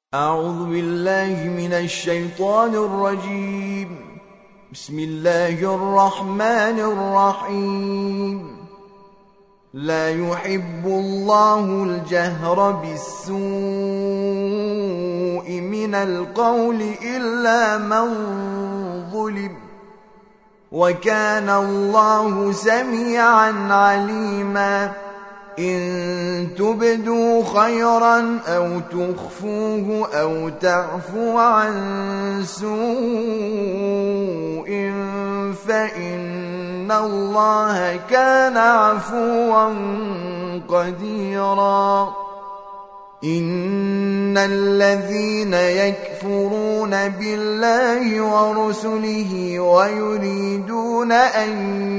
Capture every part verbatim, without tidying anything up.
أعوذ بالله من الشيطان الرجيم. بسم الله الرحمن الرحيم. لا يحب الله الجهر بالسوء من القول إلا من ظلم، وكان الله سميعا عليما. إن تبدوا خيرا أو تخفوه أو تعفو عن سوء فإن الله كان عفوا قديرا. إن الذين يكفرون بالله ورسله ويريدون أن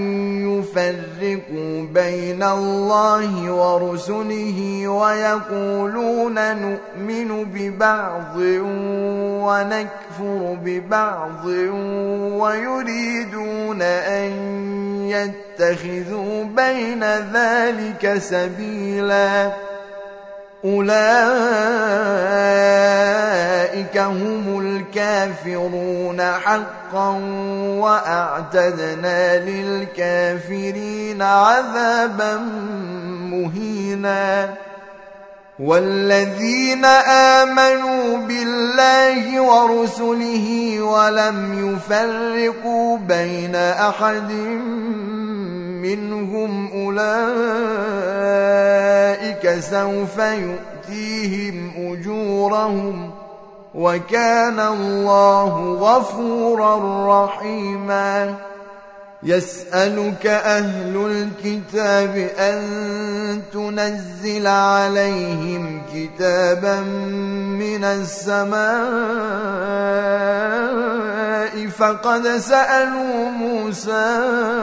يفرقوا بين الله ورسله ويقولون نؤمن ببعض ونكفر ببعض ويريدون أن يتخذوا بين ذلك سبيلا، أولئك هم الكافرون حقا، وأعتدنا للكافرين عذابا مهينا. والذين آمنوا بالله ورسله ولم يفرقوا بين أحد منهم أولئك سوف يؤتيهم أجورهم، وكان الله غفورا رحيما. يسألك أهل الكتاب أن تنزل عليهم كتابا من السماء، فقد سألوا موسى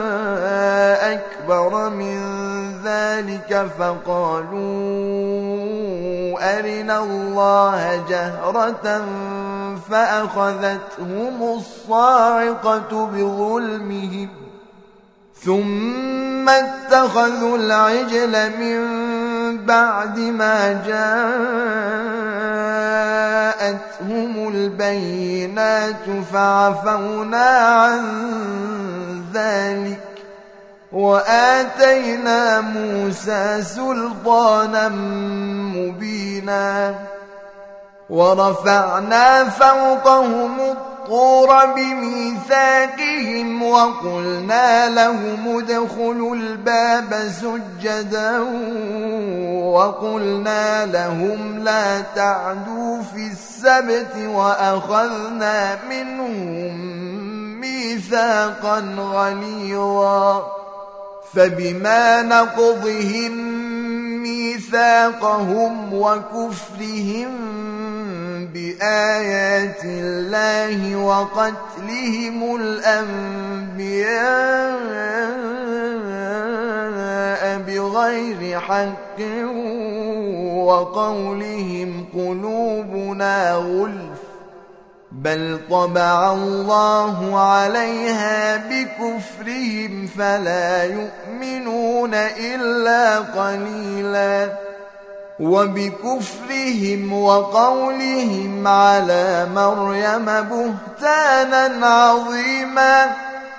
أكبر من ذلك فقالوا أرنا الله جهرة فأخذتهم الصاعقة بظلمهم، ثم اتخذوا العجل من بعد ما جاءتهم البينات فعفونا عن ذلك وآتينا موسى سلطانا مبينا. ورفعنا فوقهم الطور بميثاقهم وقلنا لهم ادخلوا الباب سجدا وقلنا لهم لا تعدوا في السبت وأخذنا منهم ميثاقا غليظا. فبما نقضهم ميثاقهم وكفرهم بآيات الله وقتلهم الأنبياء بغير حق وقولهم قلوبنا غلف، بل طبع الله عليها بكفرهم فلا يؤمنون إلا قليلا. وبكفرهم وقولهم على مريم بهتانا عظيما،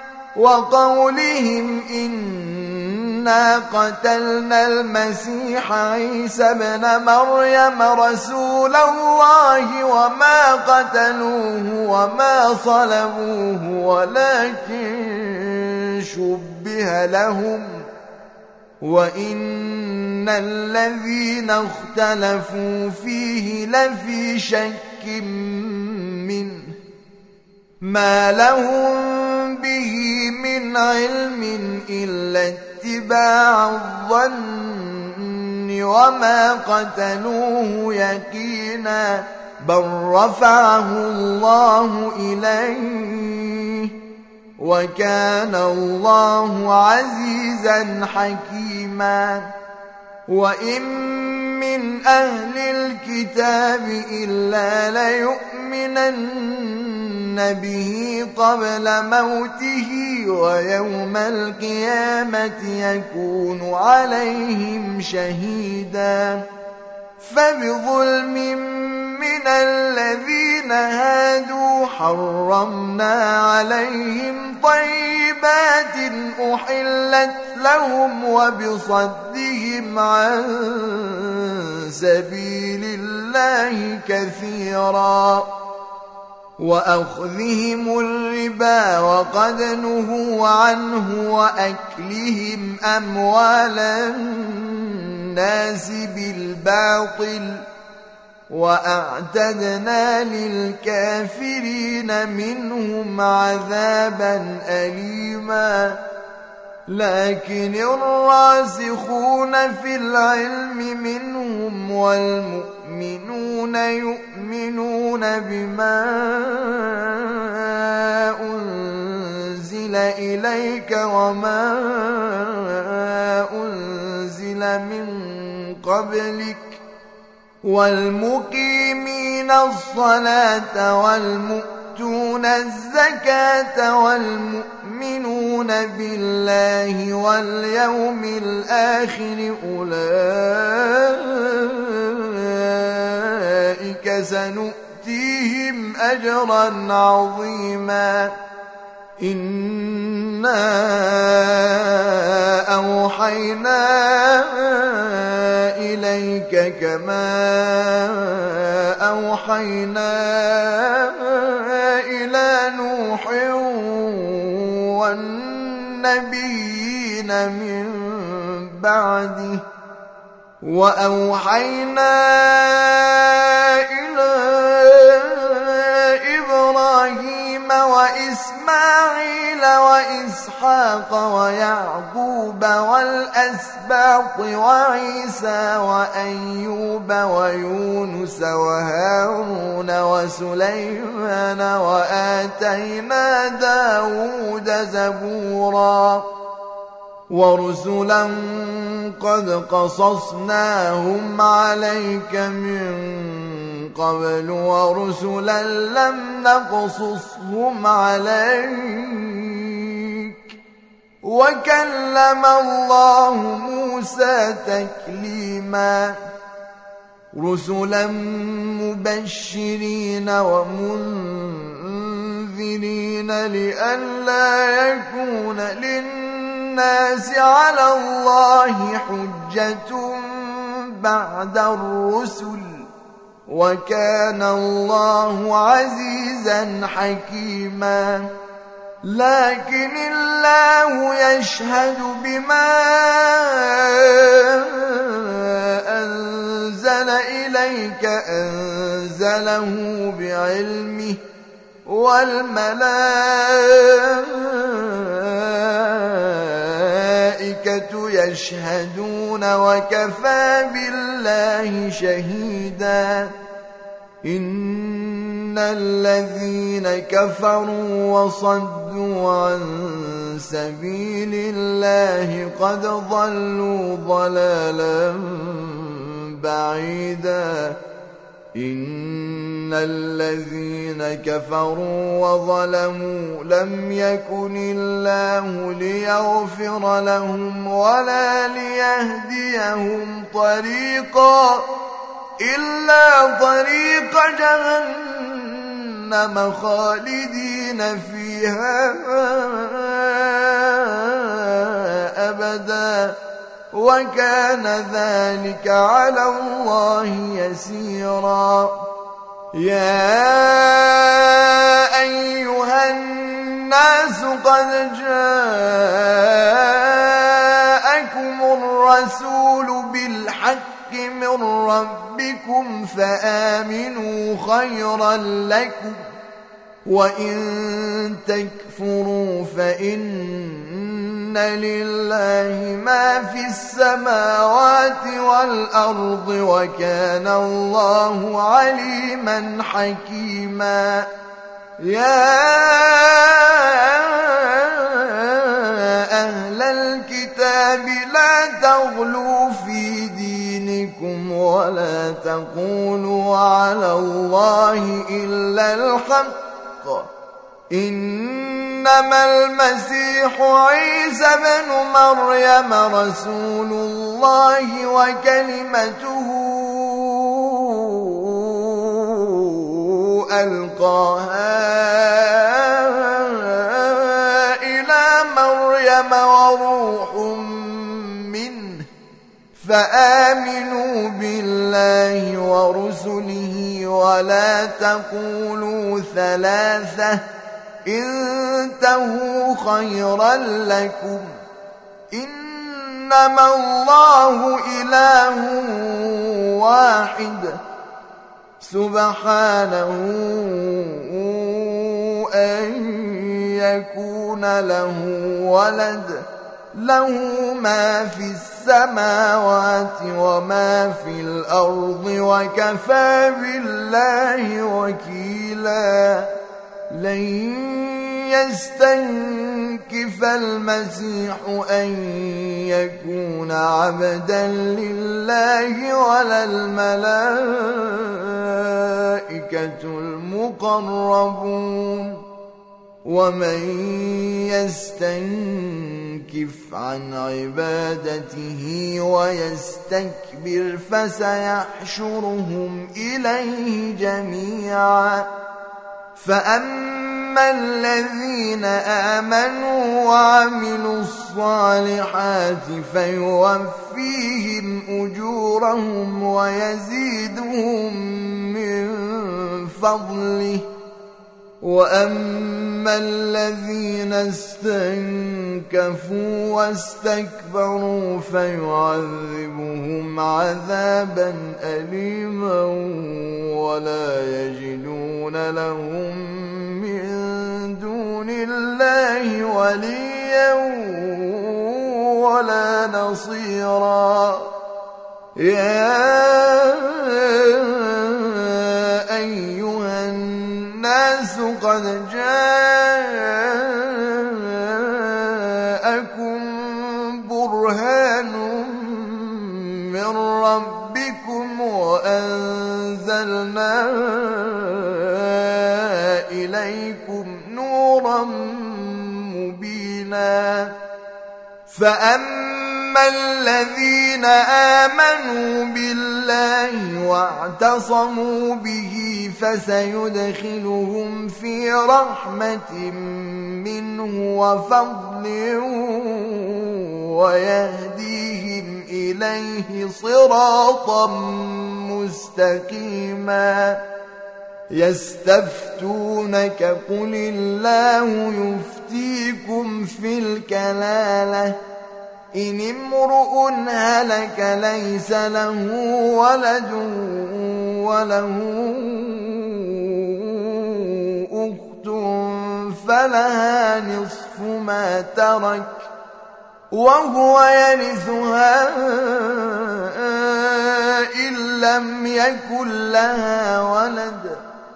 وقولهم إنا قتلنا المسيح عيسى ابن مريم رسول الله وما قتلوه وما صلبوه ولكن شبه لهم، وإن الذين اختلفوا فيه لفي شك منه ما لهم به من علم إلا اتباع الظن وما قتلوه يقينا، بل رفعه الله إليه وكان الله عزيزا حكيما. وإن من أهل الكتاب إلا ليؤمنن به قبل موته ويوم القيامة يكون عليهم شهيدا. فبظلم من الذين هادوا حرمنا عليهم طيبات أحلت لهم وبصدهم عن سبيل الله كثيرا وأخذهم الربا وقد نهوا عنه وأكلهم أموال الناس بالباطل وأعتدنا للكافرين منهم عذابا أليما لكن الراسخون في العلم منهم والمؤمنون يؤمنون بما أنزل إليك وما أنزل من قبلك والمقيمين الصلاة والمؤتون الزكاة والمؤمنون بالله واليوم الآخر أولئك سنؤتيهم أجرا عظيما إنا أوحينا إليك كما أوحينا إلى نوح والنبيين من بعده وأوحينا إلى إبراهيم وإسماعيل وإسحاق ويعقوب والأسباط وعيسى وأيوب ويونس وهارون وسليمان وآتينا داود زبورا ورسلا قد قصصناهم عليك من قبل ورسلا لم نقصصهم عليك وكلم الله موسى تكليما رسلا مبشرين ومنذرين لئلا يكون للناس على الله حجة بعد الرسل وكان الله عزيزا حكيما لكن الله يشهد بما أنزل إليك أنزله بعلمه والملائكة يشهدون وكفى بالله شهيدا إن الذين كفروا وصدوا عن سبيل الله قد ضلوا ضلالا بعيدا إن الذين كفروا وظلموا لم يكن الله ليغفر لهم ولا ليهديهم طريقا إلا طريق جهنم خالدين فيها أبدا وكان ذلك على الله يسيرا يا أيها الناس قد جاءكم الرسول بالحق من ربكم فآمنوا خيرا لكم وإن تكفروا فإن لله ما في السماوات والأرض وكان الله عليما حكيما يا أهل الكتاب لا تغلوا في دينكم ولا تقولوا على الله إلا الحق إنما المسيح عيسى بن مريم رسول الله وكلمته ألقاها إلى مريم وروح منه فآمنوا بالله ورسله ولا تقولوا ثلاثة انتهوا خيرا لكم إنما الله إله واحد سبحانه أن يكون له ولد له ما في السماوات وما في الأرض وكفى بالله وكيلا لن يستنكف المسيح أن يكون عبدا لله ولا الملائكة المقربون ومن يستنكف عن عبادته ويستكبر فسيحشرهم إليه جميعا فأما الذين آمنوا وعملوا الصالحات فيوفيهم أجورهم ويزيدهم من فضله وأما الذين استنكفوا واستكبروا فيعذبهم عذابا أليما ولا يجدون لهم من دون الله وليا ولا نصيرا يا أيها الناس قد جاءكم برهان من ربكم وأنزلنا إليكم نورا مبينا فأما الذين آمنوا بالله واعتصموا به فسيدخلهم في رحمة منه وفضل ويهديهم إليه صراطا مستقيما يستفتونك قل الله يفتيكم في الكلالة إن امرؤ هلك ليس له ولد وله أخت فلها نصف ما ترك وهو يرثها إن لم يكن لها ولد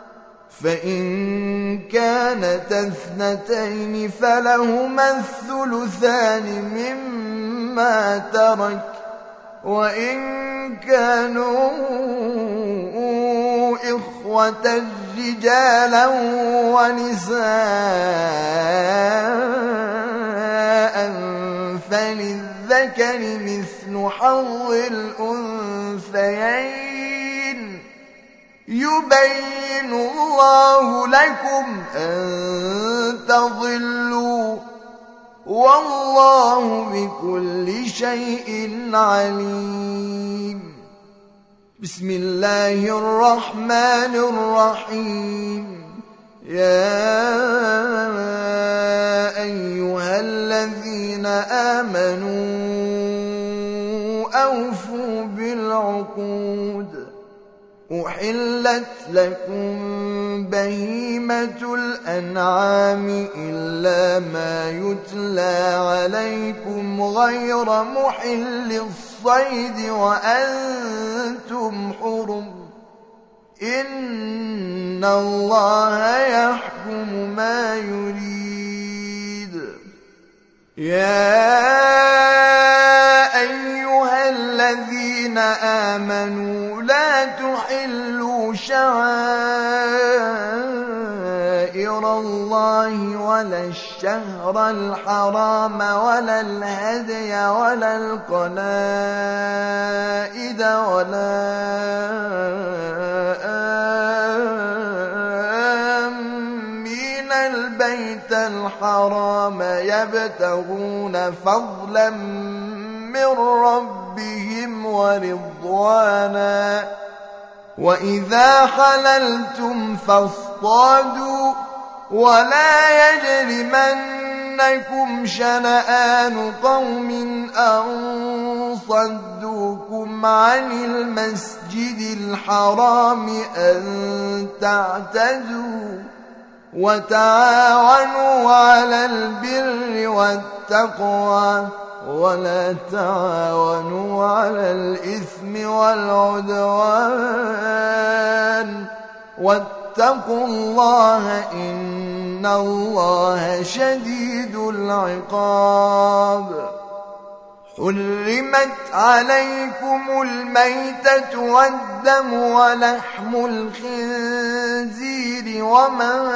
فإن كانت اثنتين فلهما الثلثان مما ترك وإن كانوا إخوة رجالا ونساء فللذكر مثل حظ الأنثيين يبين الله لكم أن تضلوا والله بكل شيء عليم بسم الله الرحمن الرحيم يا أيها الذين آمنوا أوفوا بالعقود أحلت لكم بهيمة الأنعام إلا ما يتلى عليكم غير محل الصيد وأنتم حرم إن الله يحكم ما يريد يا أيها الذين آمنوا لا تحلوا شعائر الله ولا الشهر الحرام ولا الهدي ولا القلائد ولا البيت الحرام يبتغون فضلا من ربهم ورضوانا وإذا حللتم فاصطادوا ولا يجرمنكم شنآن قوم أن صدوكم عن المسجد الحرام أن تعتدوا وتعاونوا على البر والتقوى ولا تعاونوا على الإثم والعدوان واتقوا الله إن الله شديد العقاب. حرمت عليكم الميتة والدم ولحم الخنزير وما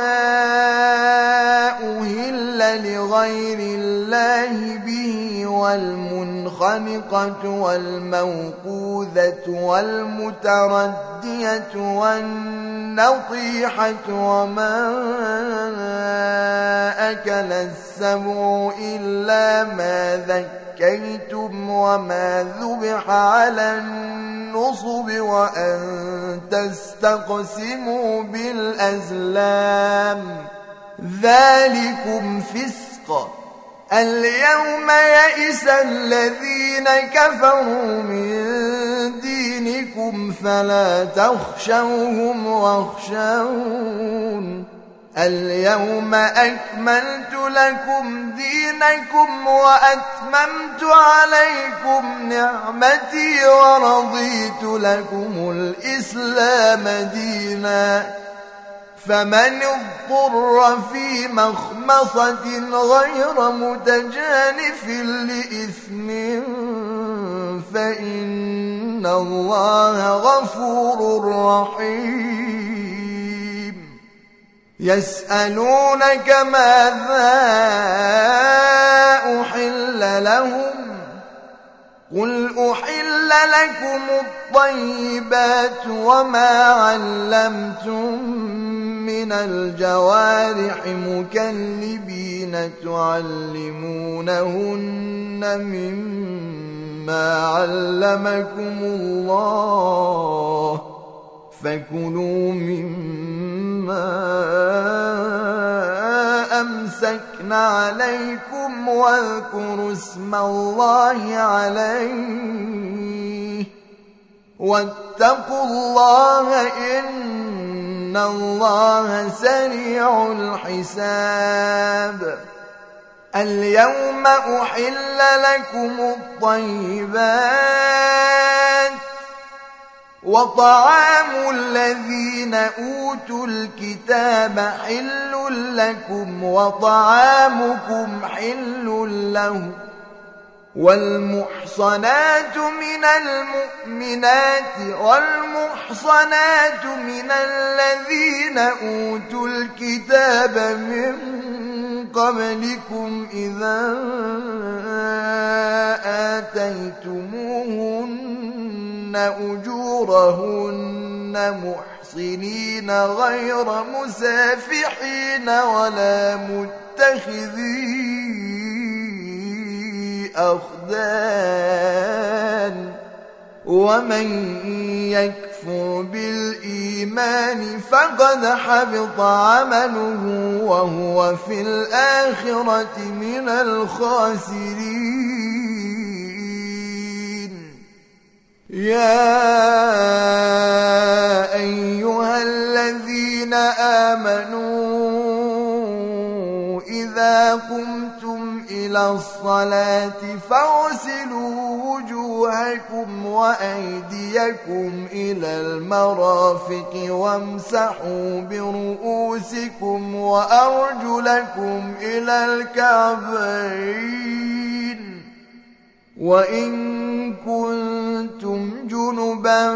أهل لغير الله به والمنخنقة والموقوذة والمتردية والنطيحة وما أكل السبع إلا ما ذكرتم أكلتم وما ذبح على النصب وأن تستقسموا بالأزلام ذلكم فسق. اليوم يئس الذين كفروا من دينكم فلا تخشوهم واخشون اليوم أكملت لكم دينكم وأتممت عليكم نعمتي ورضيت لكم الإسلام دينا فمن اضطر في مخمصة غير متجانف لإثم فإن الله غفور رحيم. يسألونك ماذا أحل لهم قل أحل لكم الطيبات وما علمتم من الجوارح مكلبين تعلمونهن مما علمكم الله فكلوا مما أمسكن عليكم واذكروا اسم الله عليه واتقوا الله إن الله سريع الحساب. اليوم أحل لكم الطيبات وطعام الذين أوتوا الكتاب حل لكم وطعامكم حل لهم والمحصنات من المؤمنات والمحصنات من الذين أوتوا الكتاب من قبلكم إذا آتيتموهن أجورهن محصنين غير مسافحين ولا متخذي أخدان ومن يكفر بالإيمان فقد حبط عمله وهو في الآخرة من الخاسرين. يا أيها الذين آمنوا إذا قمتم إلى الصلاة فاغسلوا وجوهكم وأيديكم إلى المرافق وامسحوا برؤوسكم وأرجلكم إلى الكعبين وإن كنتم جنبا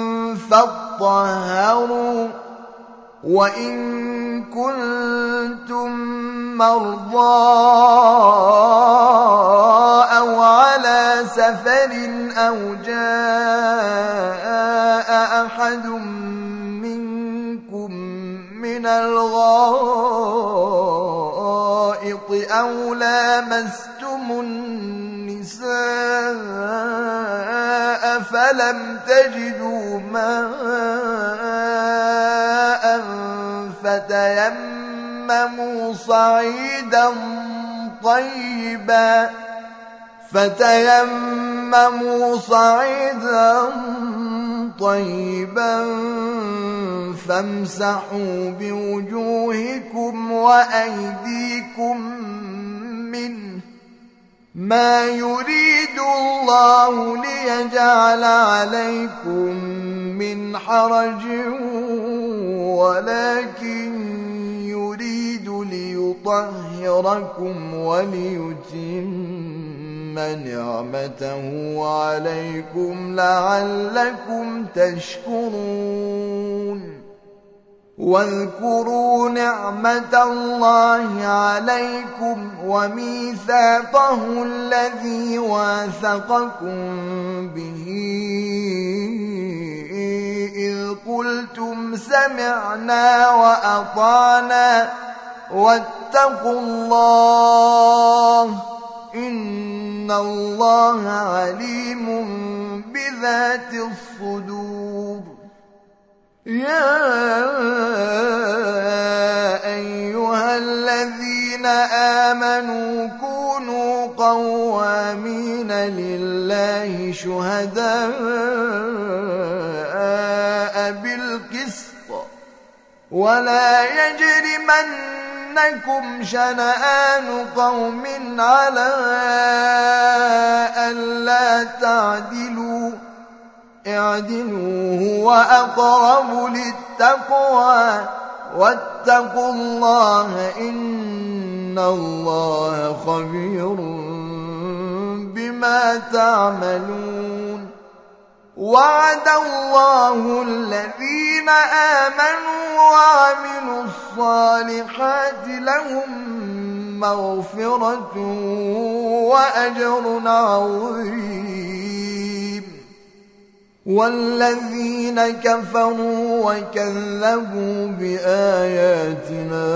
فاطهروا وإن كنتم مرضى أو على سفر أو جاء أحد منكم من الغائط لامستم النساء فلم تجدوا ماء فتيمموا صعيدا طيبا فتيمموا صعيدا طيبا فامسحوا بوجوهكم وأيديكم منه ما يريد الله ليجعل عليكم من حرج ولكن يريد ليطهركم وليتم نعمته عليكم لعلكم تشكرون واذكروا نعمة الله عليكم وميثاقه الذي واثقكم به إذ قلتم سمعنا وأطعنا واتقوا الله إن الله عليم بذات الصدور يا أيها الذين آمنوا كونوا قوامين لله شهداء بالقسط ولا يجرمنكم شنآن قوم على ألا تعدلوا اعدلوا هو أقرب للتقوى واتقوا الله إن الله خبير بما تعملون وعد الله الذين آمنوا وعملوا الصالحات لهم مغفرة وأجر عظيم والذين كفروا وكذبوا بآياتنا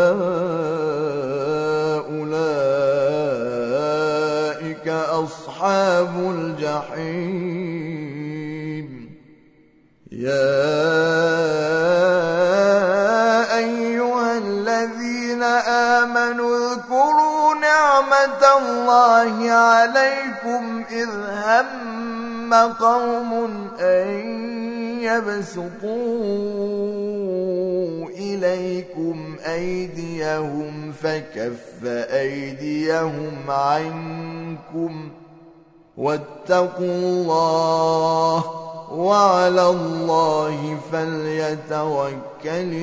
أولئك أصحاب الجحيم يا أيها الذين آمنوا اذكروا نعمة الله عليكم إذ هم قوم أن يبسطوا إليكم أيديهم فكف أيديهم عنكم واتقوا الله وعلى الله فليتوكل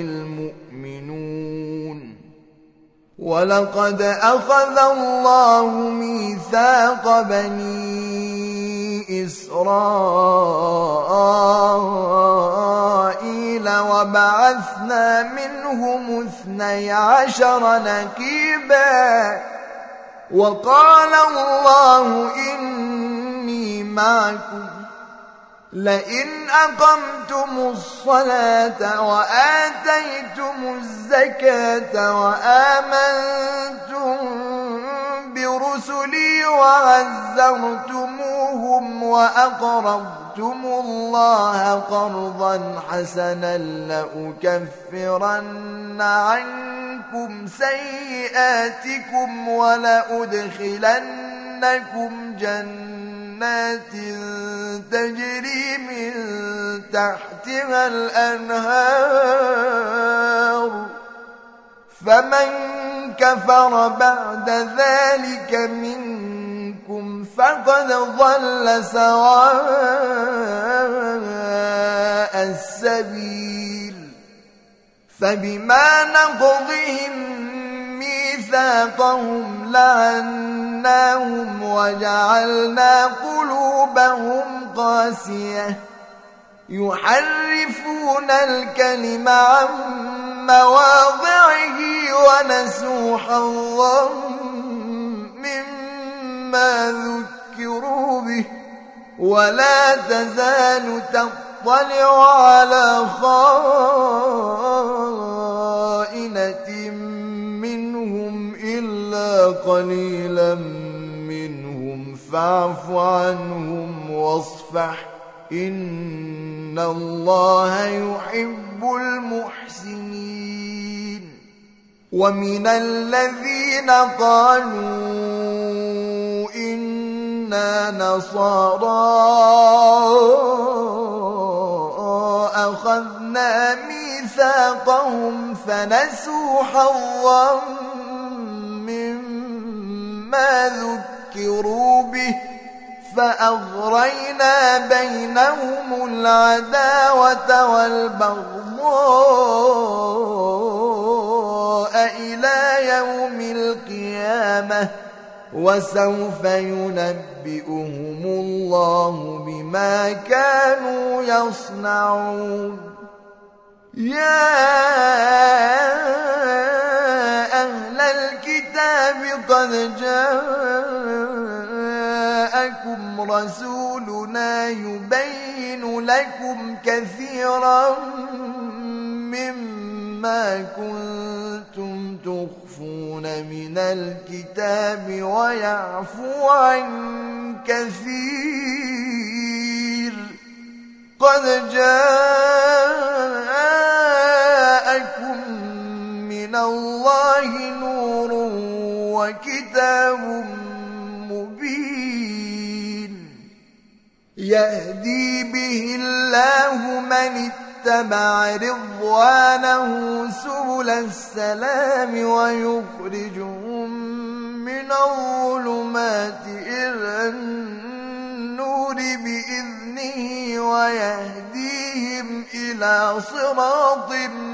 المؤمنون ولقد أخذ الله ميثاق بني إسرائيل وبعثنا منهم اثني عشر نقيبا وقال الله إني معكم لئن أقمتم الصلاة وآتيتم الزكاة وآمنتم برسلي وعزرتموهم وأقرضتم الله قرضا حسنا لأكفرن عنكم سيئاتكم ولأدخلنكم جنات تجري من تحتها الأنهار فمن كفر بعد ذلك منكم فقد ضل سواء السبيل فبما نقضهم ميثاقهم لعناهم وجعلنا قلوبهم قاسية يحرفون الكلم عن مواضعه ونسوا حظا مما ذكروا به ولا تزال تطلع على خائنة منهم إلا قليلا فاعف عنهم واصفح إن الله يحب المحسنين. ومن الذين قالوا إنا نصارى أخذنا ميثاقهم فنسوا حظا مما ذكروا به فأغرينا بينهم العداوة والبغضاء إلى يوم القيامة وسوف ينبئهم الله بما كانوا يصنعون. يا أهل الكتاب قد جاءكم رسولنا يبين لكم كثيرا مما كنتم تخفون من الكتاب ويعفو عن كثير. قد جاءكم من الله نور وكتاب مبين يهدي به الله من اتبع رضوانه سبل السلام ويخرجهم من الظلمات إلى النور بإذنه ويهديهم إلى صراط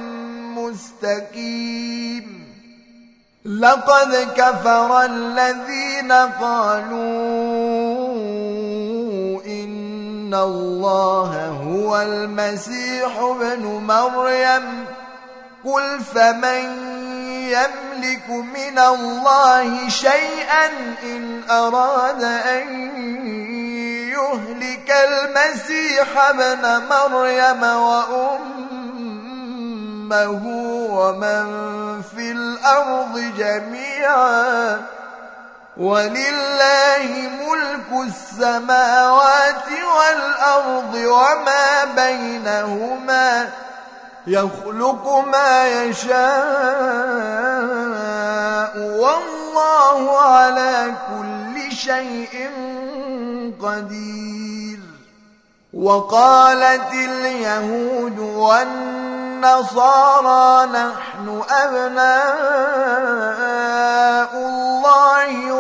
مستقيم. لقد كفر الذين قالوا إن الله هو المسيح ابن مريم قل فمن يملك من الله شيئا إن أراد أن يهلك المسيح ابن مريم وأمه ومن في الأرض جميعا ولله ملك السماوات والأرض وما بينهما يخلق ما يشاء والله على كل شيء قدير. وقالت اليهود والنصارى نحن أبناء الله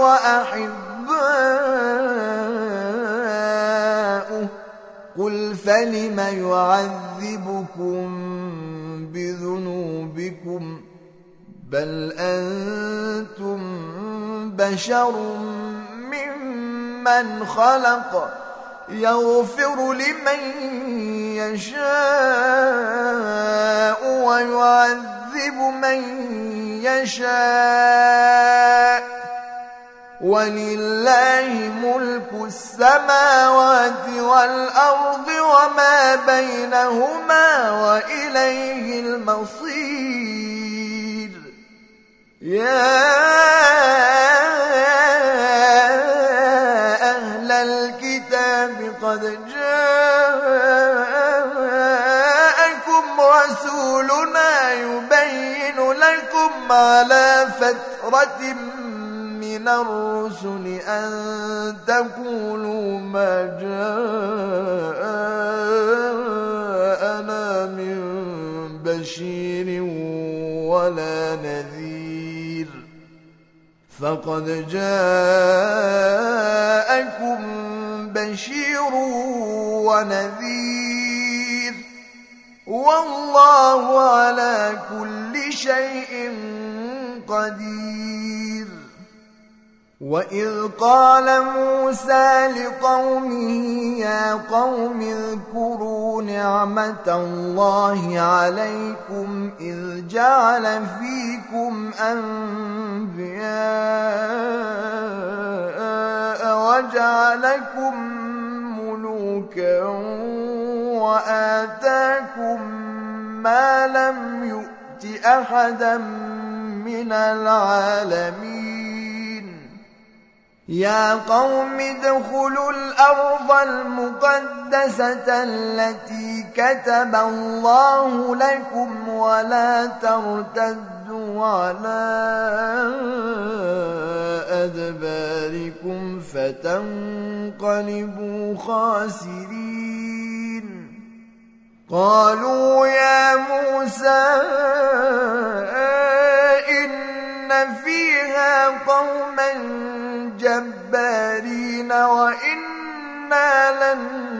وأحباؤه قل فلم يعذبكم بذنوبكم بل أنتم بشر ممن خلق يغفر لمن يشاء ويعذب من يشاء ولله ملك السماوات والأرض وما بينهما وإليه المصير. يا أهل الكتاب قد جاءكم رسولنا يبين لكم على فترة من الرسل أن تقولوا ما جاءنا من بشير ولا نذير فقد جاءكم بشير ونذير والله على كل شيء قدير. وإذ قال موسى لقومه يا قوم اذكروا نعمة الله عليكم إذ جعل فيكم أنبياء وجعلكم ملوكا وآتاكم ما لم يؤت أحدا من العالمين يا قوم ادخلوا الأرض المقدسة التي كتب الله لكم ولا ترتدوا على أدباركم فتنقلبوا خاسرين قالوا يا موسى إن فيها قوما جبارين وإنا لن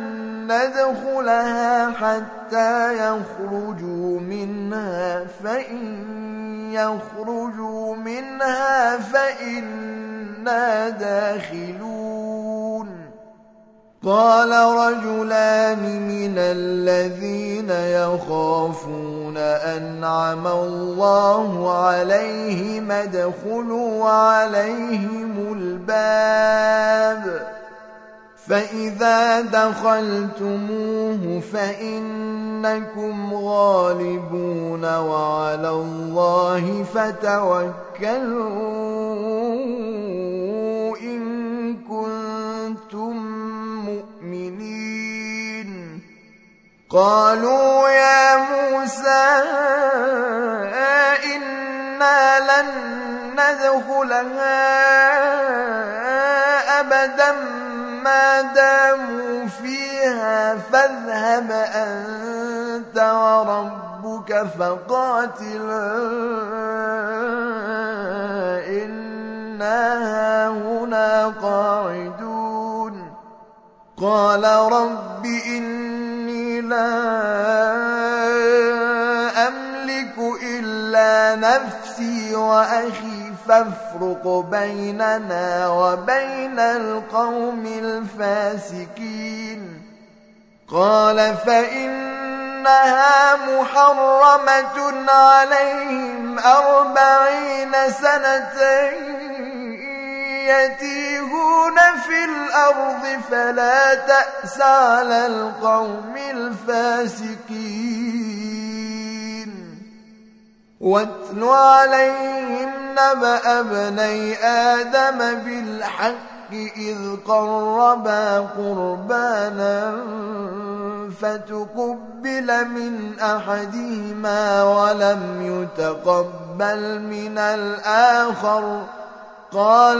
ندخلها حتى يخرجوا منها فإن يخرجوا منها فإنا داخلون قال رجلان من الذين يخافون أنعم الله عليهم ادخلوا عليهم الباب فإذا دخلتموه فإنكم غالبون وعلى الله فتوكلوا إن كنتم مؤمنين قالوا يا موسى إنا لن ندخلها أبدا ما داموا فيها فاذهب أنت وربك فقاتلا إنا هاهنا قاعدون قال رب إني لا أملك إلا نفسي وأخي فافرق بيننا وبين القوم الفاسقين قال فإنها محرمة عليهم أربعين سنة يتيهون في الأرض فلا تأس على القوم الفاسقين واتل عليهم نبأ ابني آدم بالحق إذ قربا قربانا فتقبل من أحدهما ولم يتقبل من الآخر قال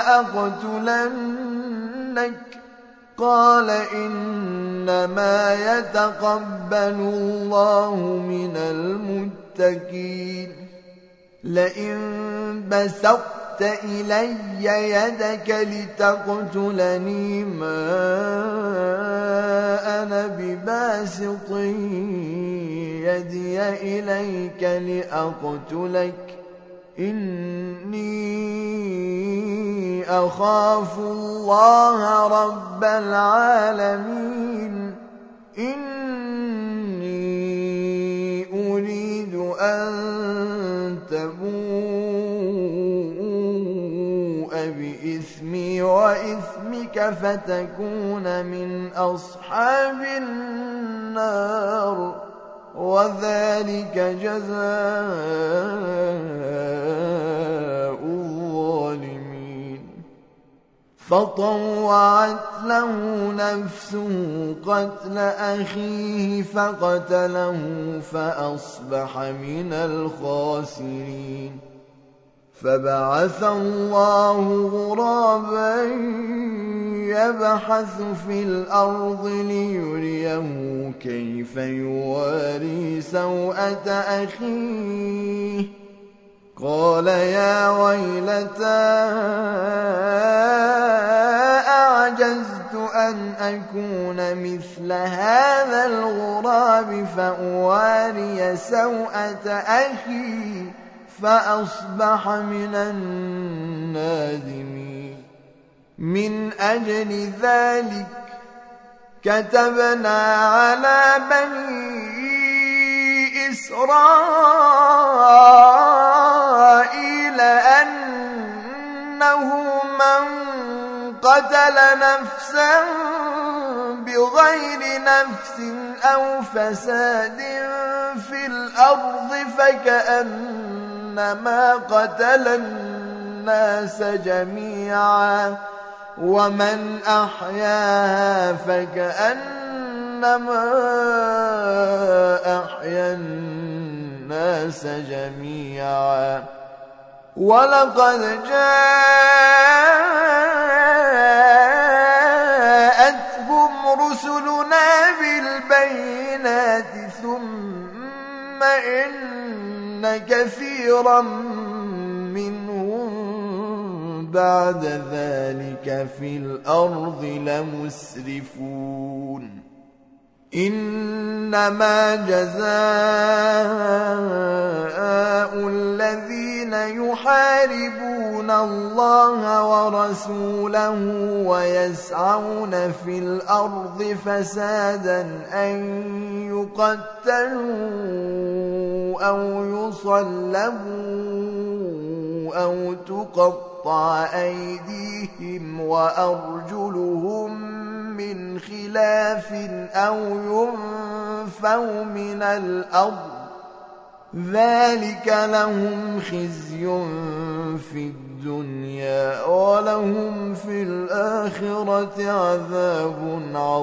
لأقتلنك قال إنما يتقبل الله من المتقين لئن بسطت إلي يدك لتقتلني ما أنا بباسط يدي إليك لأقتلك إني أخاف الله رب العالمين إني أريد أن تبوء بإثمي وإثمك فتكون من أصحاب النار وذلك جزاء الظالمين فطوعت له نفسه قتل أخيه فقتله فأصبح من الخاسرين فبعث الله غرابا يبحث في الأرض ليريه كيف يواري سوءة أخيه قال يا ويلتى أعجزت أن أكون مثل هذا الغراب فأواري سوءة أخي فأصبح من النادمين من أجل ذلك كتبنا على بني إسرائيل أنه من قتل نفسا بغير نفس أو فساد في الأرض فكأنما قتل الناس جميعا ومن أحياها فكأنما أحيا الناس جميعا ولقد جاءتهم رسلنا بالبينات ثم إن كثيرا منهم بعد ذلك في الأرض لمسرفون إنما جزاء الذين يحاربون الله ورسوله ويسعون في الأرض فسادا أن يقتلوا أو يصلبوا أو تقطع أيديهم وأرجلهم من خلاف أو ينفوا من الأرض ذلك لهم خزي في الدنيا ولهم في الآخرة عذاب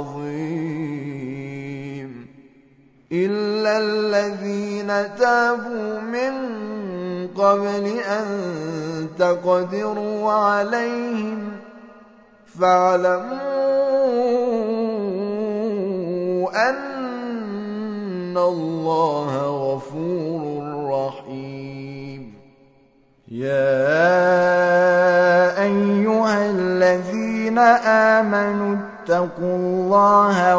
عظيم إلا الذين تابوا من قبل أن تقدروا عليهم فاعلموا أن الله غفور رحيم يا أيها الذين آمنوا اتقوا الله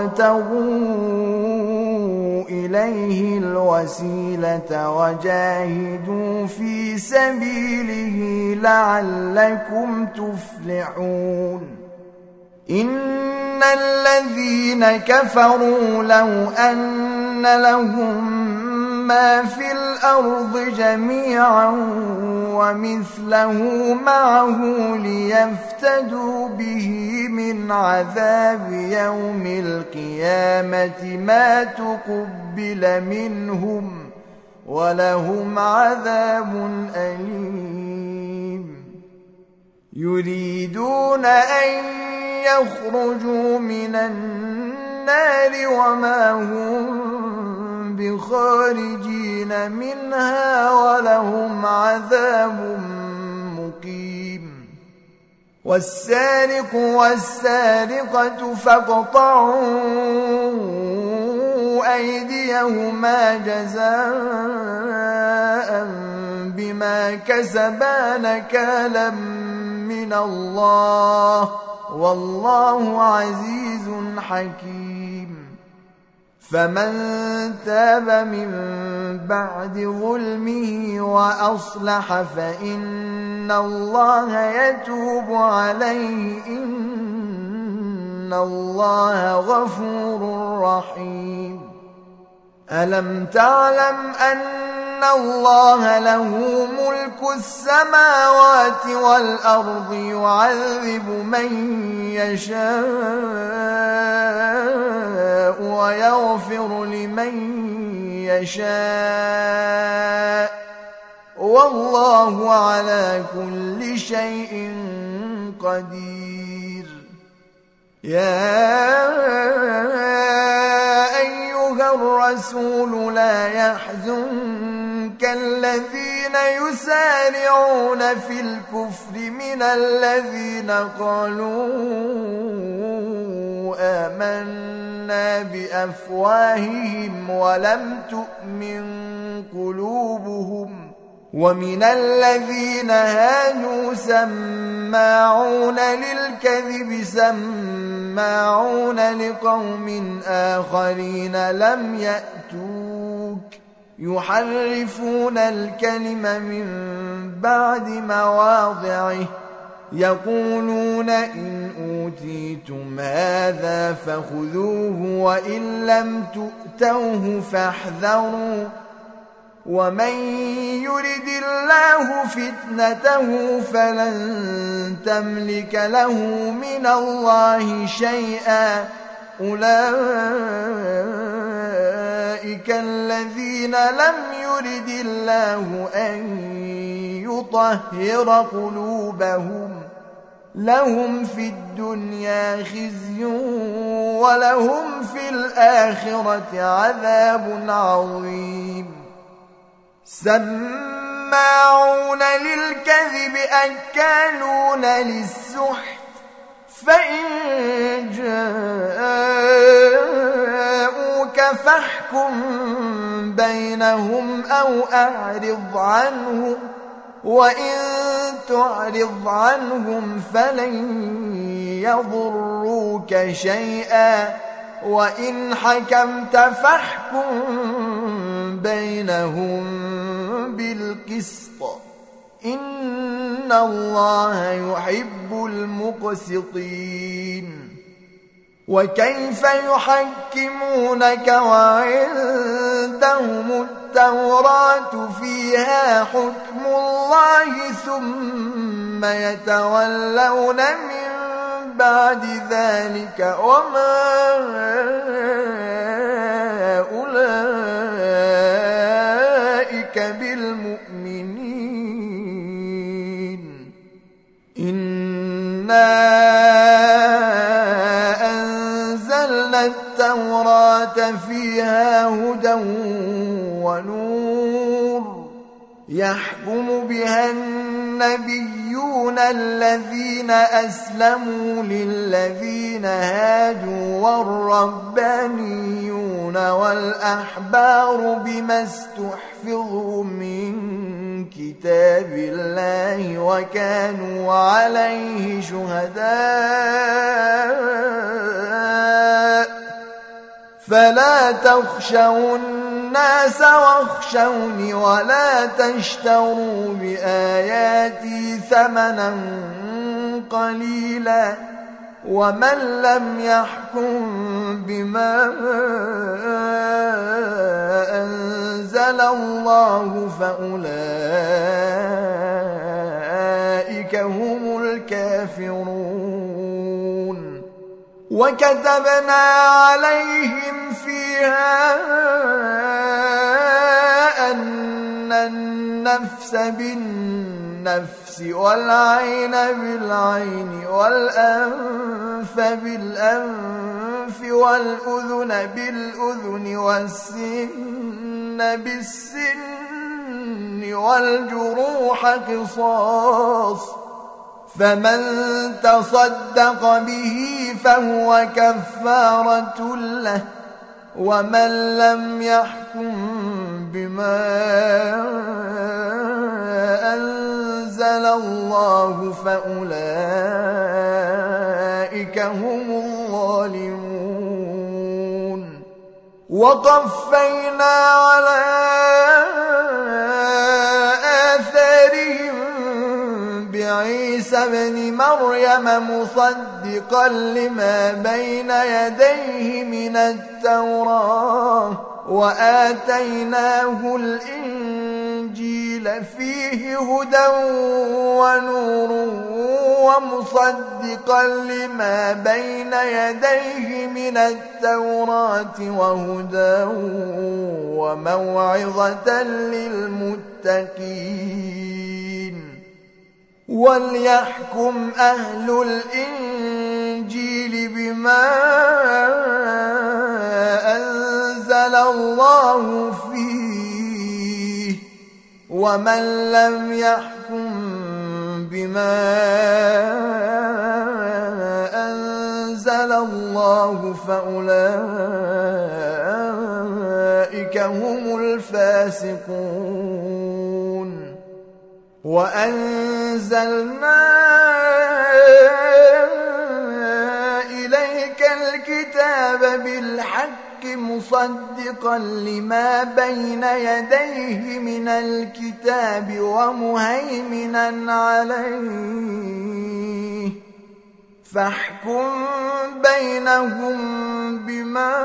وابتغوا إليه الوسيلة وجاهدوا في سبيله لعلكم تفلحون إن الذين كفروا لو أن لهم ما في الأرض جميعا ومثله معه ليفتدوا به من عذاب يوم القيامة ما تقبل منهم ولهم عذاب أليم يريدون أن يخرجوا من النار وما هم بخارجين منها ولهم عذاب مقيم والسارق والسارقة فاقطعوا أيديهما جزاء بما كسبا نكالا من الله والله عزيز حكيم فمن تاب من بعد ظلمه وأصلح فإن الله يتوب عليه إن الله غفور رحيم ألم تعلم أن الله له ملك السماوات والأرض يعذب من يشاء ويغفر لمن يشاء والله على كل شيء قدير يا أيها الرسول لا يحزنك الذين يسارعون في الكفر من الذين قالوا آمنا بأفواههم ولم تؤمن قلوبهم ومن الذين هادوا سماعون للكذب سماعون لقوم آخرين لم يأتوك يحرفون الكلم من بعد مواضعه يقولون إن أوتيتم هذا فخذوه وإن لم تؤتوه فاحذروا ومن يرد الله فتنته فلن تملك له من الله شيئا أولئك الذين لم يرد الله أن يطهر قلوبهم لهم في الدنيا خزي ولهم في الآخرة عذاب عظيم سماعون للكذب أكالون للسحت فإن جاءوك فاحكم بينهم أو أعرض عنهم وإن تعرض عنهم فلن يضروك شيئا وإن حكمت فاحكم بينهم بالقسط إن الله يحب المقسطين وكيف يحكمونك وعندهم التوراة فيها حكم الله ثم يتولون من بعد ذلك وما أولئك بالمؤمنين إنا أنزلنا التوراة فيها هدى ونور يحكم بها النبيون الذين أسلموا للذين هادوا والربانيون والأحبار بما استحفظوا من كتاب الله وكانوا عليه شهداء فلا تخشوا الناس واخشوني ولا تشتروا بآياتي ثمنا قليلا ومن لم يحكم بما أنزل الله فأولئك هم الكافرون وكتبنا عليهم فيها أن النفس بالنفس والعين بالعين والأنف بالأنف والأذن بالأذن والسن بالسن والجروح قصاص فمن تصدق به فهو كفارة له ومن لم يحكم بما أنزل الله فأولئك هم الظالمون وقفينا على آثارهم بعيسى ابن مريم مصدقا لما بين يديه من التوراة وآتيناه الإنجيل فيه هدى ونور ومصدقا لما بين يديه من التوراة وهدى وموعظة للمتقين وليحكم أهل الإنجيل بما أنزل الله فيه ومن لم يحكم بما أنزل الله فأولئك هم الفاسقون وأنزلنا إليك الكتاب بالحق مصدقا لما بين يديه من الكتاب ومهيمنا عليه فاحكم بينهم بما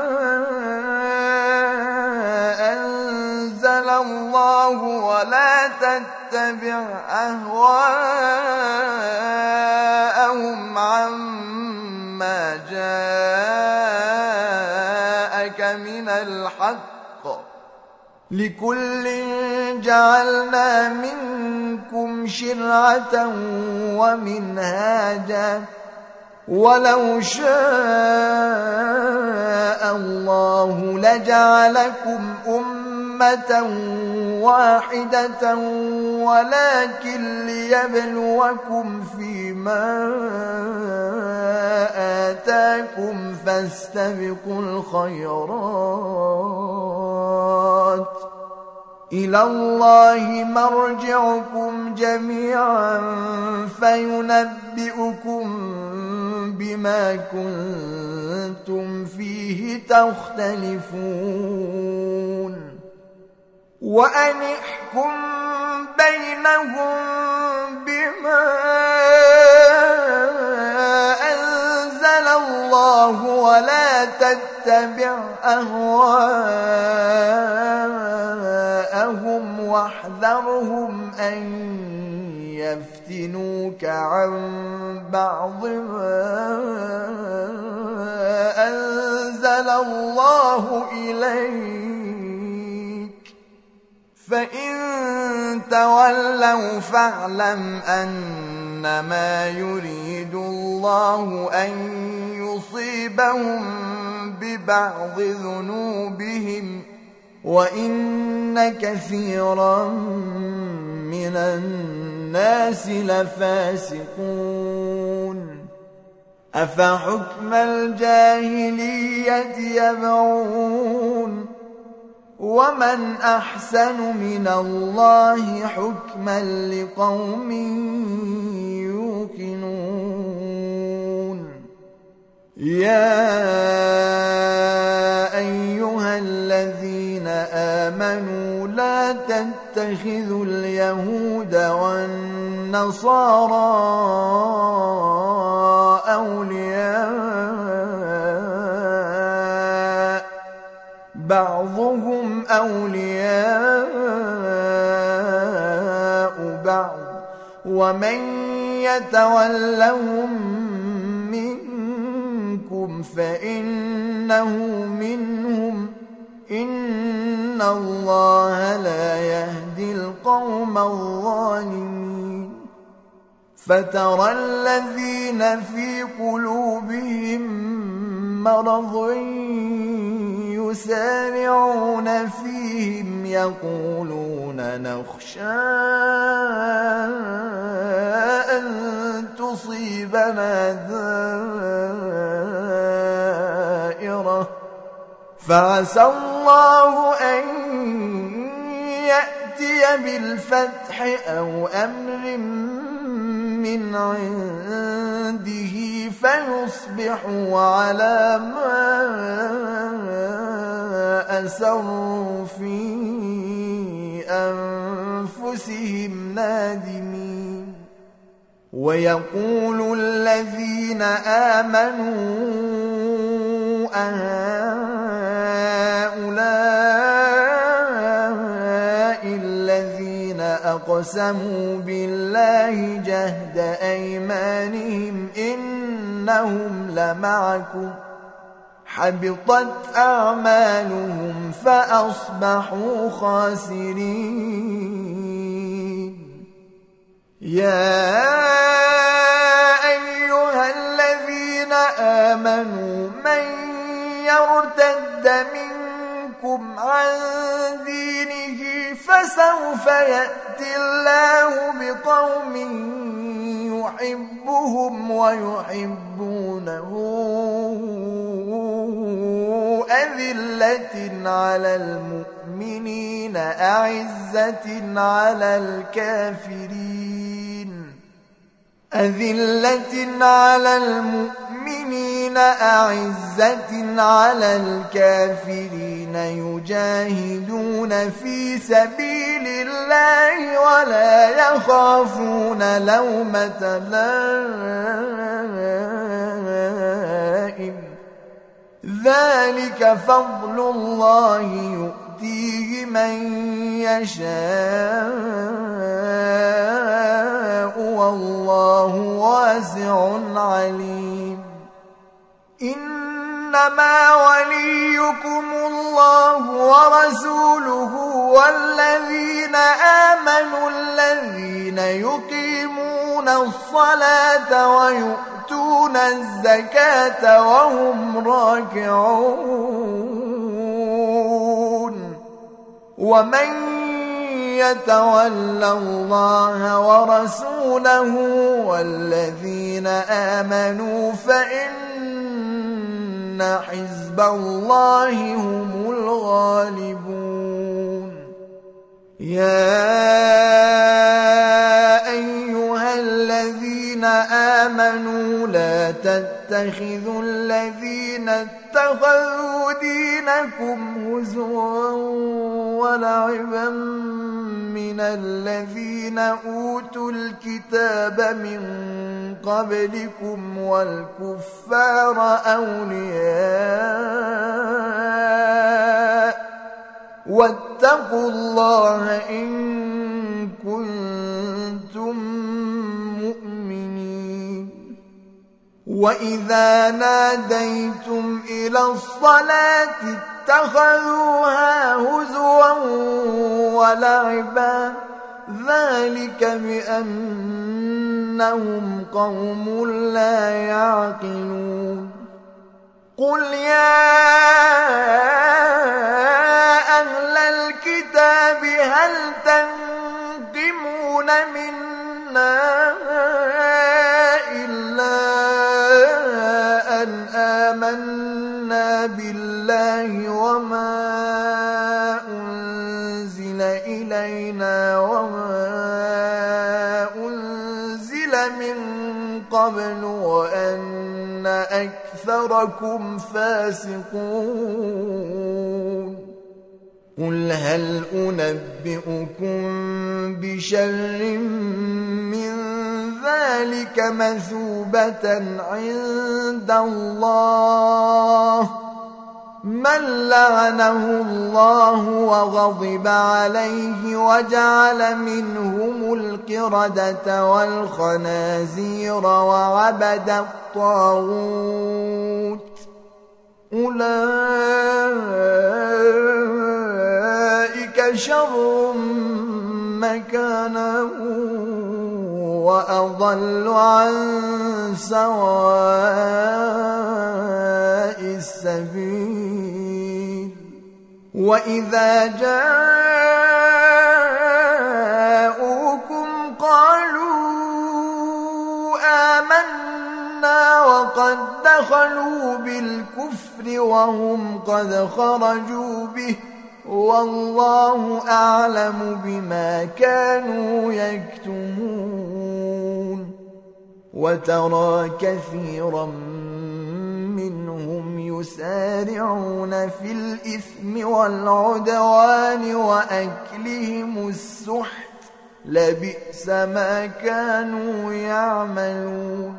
أنزل الله ولا تتبع أهواءهم عما جاءك من الحق لكل جعلنا منكم شرعة ومنهاجا ولو شاء الله لجعلكم أمة واحدة ولكن ليبلوكم فيما آتاكم فاستبقوا الخيرات إلى الله مرجعكم جميعا فينبئكم بما كنتم فيه تختلفون وأن احكم بينهم بما أنزل الله ولا تتبع أهواءهم واحذرهم أن يفتنوك عن بعض ما أنزل الله إليك فإن تولوا فاعلم أنما يريد الله أن يصيبهم ببعض ذنوبهم وإن كثيرا من الناس لفاسقون أفحكم الجاهلية يبغون ومن أحسن من الله حكما لقوم يوقنون يا أيها الذين آمنوا لا تتخذوا اليهود والنصارى أولياء بعضهم أولياء بعض ومن يتولهم منكم فإنه منهم إن الله لا يهدي القوم الظالمين فترى الذين في قلوبهم مرض يسارعون فيهم يقولون نخشى أن تصيبنا دائرة فعسى الله أن يأتي بالفتح أو أمر من عنده فيصبحوا على ما أسروا في أنفسهم نادمين ويقول الذين آمنوا أهؤلاء الذين أقسموا بالله جهد أيمانهم إنهم لمعكم حبطت أعمالهم فأصبحوا خاسرين يا أيها الذين آمنوا من يرتد منكم عن دينه فسوف يأتي الله بقوم يحبهم ويحبونه أذلة على المؤمنين أعزة على الكافرين أذلة على المؤمنين أعزة على الكافرين يجاهدون في سبيل الله ولا يخافون لومة لائم ذلك فضل الله يؤتيه من يشاء والله واسع عليم إنما وليكم الله ورسوله والذين آمنوا الذين يقيمون الصلاة ويؤتون الزكاة وهم راكعون ومن يتول الله ورسوله والذين آمنوا فإن حزب الله هم الغالبون يا أيها الذين آمنوا لا تتخذوا الذين اتخذوا دينكم هزوا ولعبا من الذين أوتوا الكتاب من قبلكم والكفار أولياء واتقوا الله إن كنتم مؤمنين وإذا ناديتم إلى الصلاة اتخذوها هزوا ولعبا ذلك بأنهم قوم لا يعقلون قل يا أهل الكتاب هل تنقمون منا إلا أن آمنا بالله وما أنزل إلينا وما أنزل من قبل وأن أكثركم فاسقون قل هل أنبئكم بشر من ذلك مثوبة عند الله من لعنه الله وغضب عليه وجعل منهم القردة والخنازير وعبد الطاغوت أولئك شر مكانا وأضل عن سواء السبيل وإذا جاءوكم قالوا آمنا وقد دخلوا بالكفر وهم قد خرجوا به والله أعلم بما كانوا يكتمون وترى كثيرا منهم يسارعون في الإثم والعدوان وأكلهم السحت لبئس ما كانوا يعملون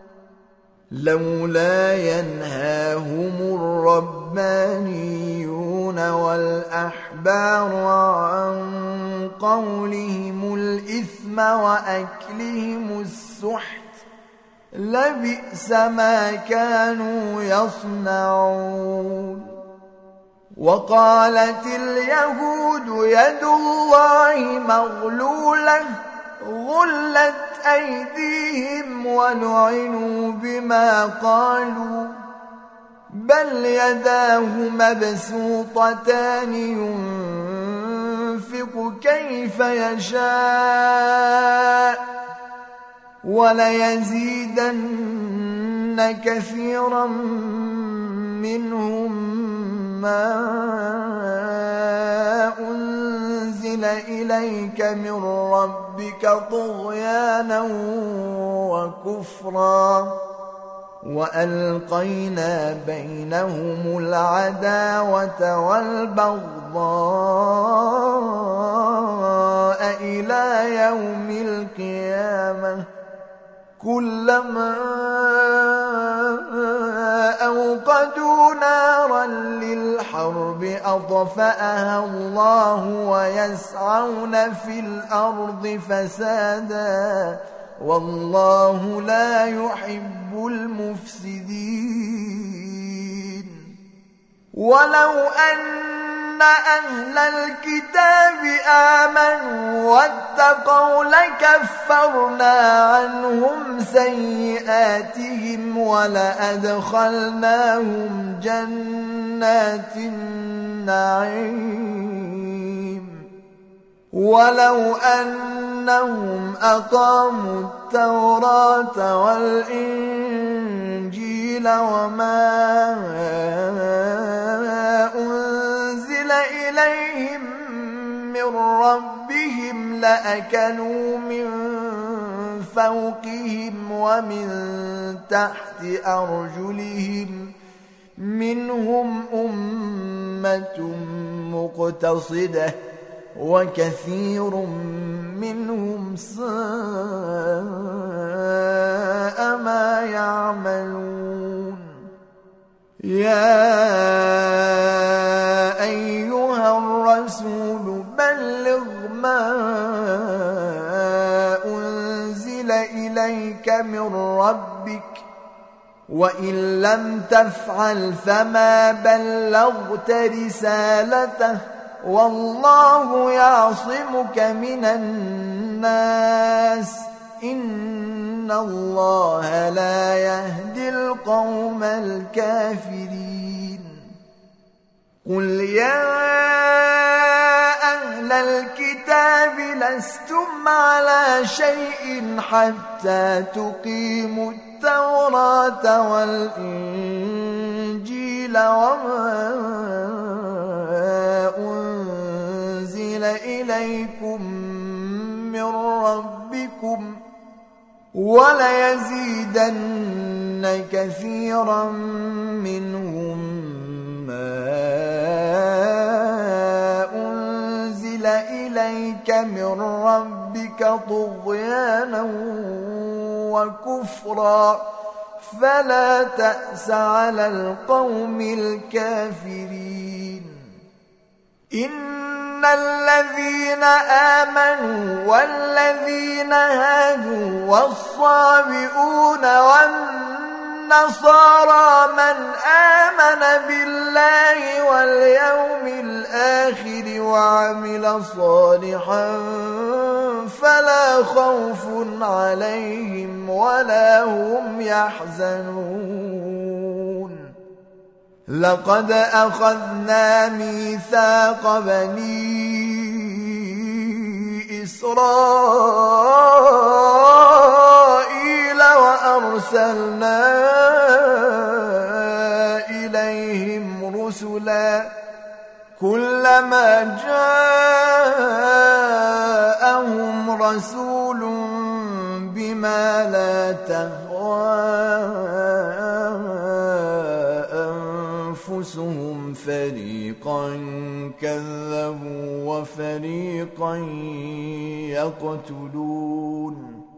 لولا ينهاهم الربانيون والأحبار عن قولهم الإثم وأكلهم السحت لبئس ما كانوا يصنعون وقالت اليهود يد الله مغلولة غلت أيديهم ولعنوا بما قالوا بل يداه مبسوطتان ينفق كيف يشاء وليزيدن كثيرا منهم ما أنزل إليك من ربك طغيانا وكفرا وألقينا بينهم العداوة والبغضاء إلى يوم القيامة كلما أوقدوا نارا للحرب أطفأها الله ويسعون في الأرض فسادا والله لا يحب المفسدين ولو أن أهل الكتاب آمنوا واتقوا لكفرنا عنهم سيئاتهم ولأدخلناهم جنات النعيم ولو أنهم أقاموا التوراة والإنجيل وما أنزل إليهم من ربهم لأكلوا من فوقهم ومن تحت أرجلهم منهم أمة مقتصدة وكثير منهم ساء ما يعملون يا أيها الرسول بلغ ما أنزل إليك من ربك وإن لم تفعل فما بلغت رسالته والله يعصمك من الناس إن الله لا يهدي القوم الكافرين قل يا أهل الكتاب لستم على شيء حتى تقيموا التوراة والإنجيل وما أنزل إليكم من ربكم وليزيدن كثيرا منهم ما أنزل إليك من ربك طغيانا وكفرا فلا تأس على القوم الكافرين إن الذين آمنوا والذين هادوا والصابئون والنصارى من آمن بالله واليوم الآخر وعمل صالحا فلا خوف عليهم ولا هم يحزنون لقد أخذنا ميثاق بني إسرائيل وأرسلنا إليهم رسلا كلما جاءهم رسول بما لا تهوى أنفسهم فريقا كذبوا وفريقا يقتلون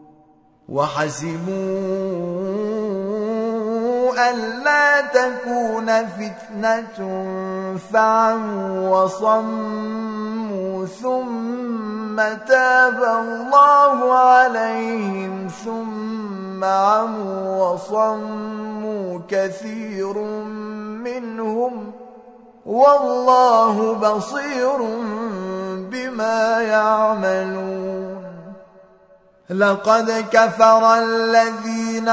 وحسبوا ألا تكون فتنة فعموا وصموا ثم تاب الله عليهم ثم عموا وصموا كثير منهم والله بصير بما يعملون لقد كفر الذين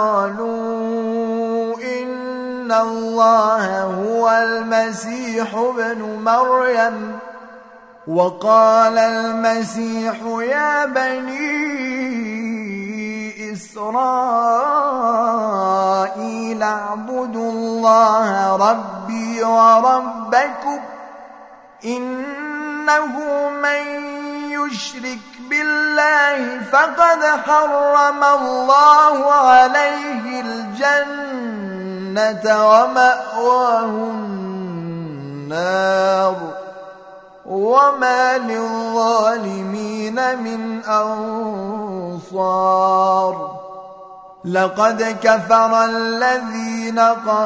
قالوا إن الله هو المسيح ابن مريم وقال المسيح يا بني إسرائيل اعبدوا الله ربي وربكم إنه من يشرك بالله فقد حرم الله عليه الجنة ومأواه النار وما للظالمين من أنصار لقد كفر الذين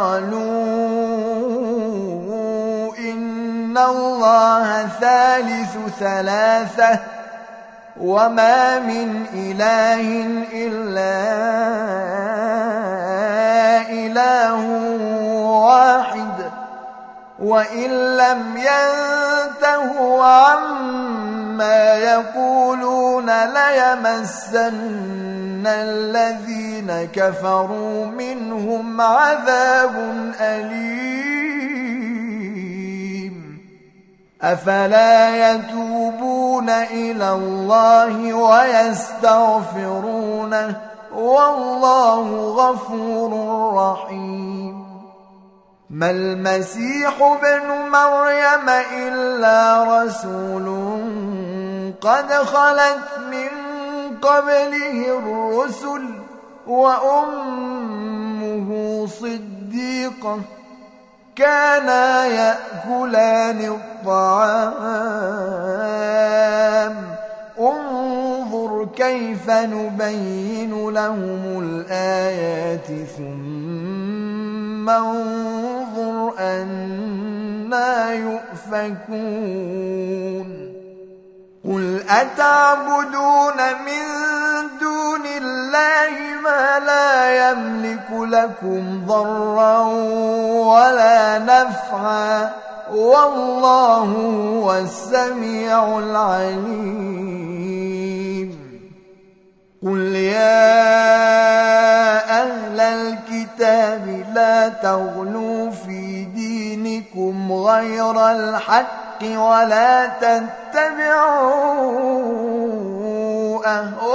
قالوا إن الله ثالث ثلاثة وما من إله إلا إله واحد وإن لم ينتهوا عما يقولون ليمسن الذين كفروا منهم عذاب أليم أفلا يتوبون إلى الله ويستغفرونه والله غفور رحيم ما المسيح ابن مريم إلا رسول قد خلت من قبله الرسل وأمه صديقة كانا يأكلان الطعام انظر كيف نبين لهم الآيات ثم انظر أنا يؤفكون قل أتعبدون من دون الله ما لا يملك لكم ضرا ولا نفعا والله هو السميع العليم قل يا أهل الكتاب لا تغلوا في دينكم غير الحق ولا تتبعوا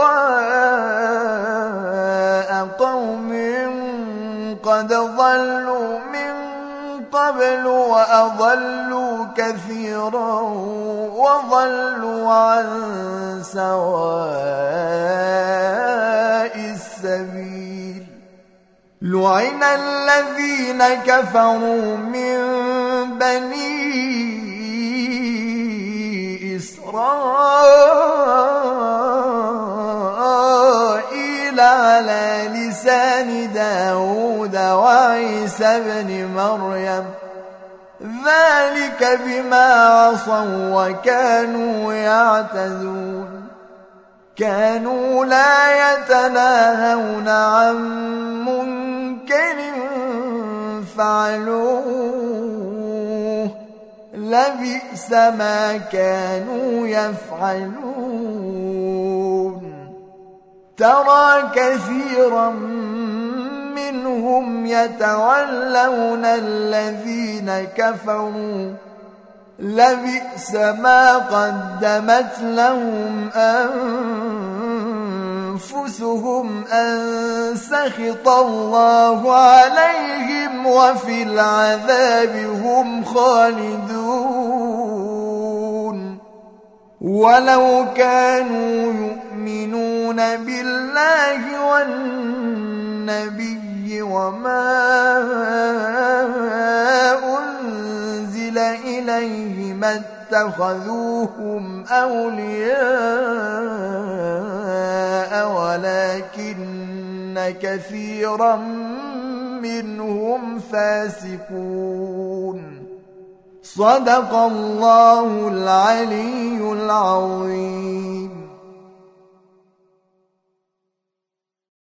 أهواء قوم قد ضلوا من قبل وأضلوا كثيرا وضلوا عن سواء السبيل لعن الذين كفروا من بني إسرائيل على لسان داود وعيسى بن مريم ذلك بما عصوا وكانوا يعتدون كانوا لا يتناهون عن منكر فعلوه لبئس ما كانوا يفعلون ترى كثيرا منهم يتولون الذين كفروا لبئس ما قدمت لهم أنفسهم أن سخط الله عليهم وفي العذاب هم خالدون ولو كانوا يؤمنون بالله والنبي وما أنزل إليه ما اتخذوهم أولياء ولكن كثيرا منهم فاسقون صدق الله العلي العظيم.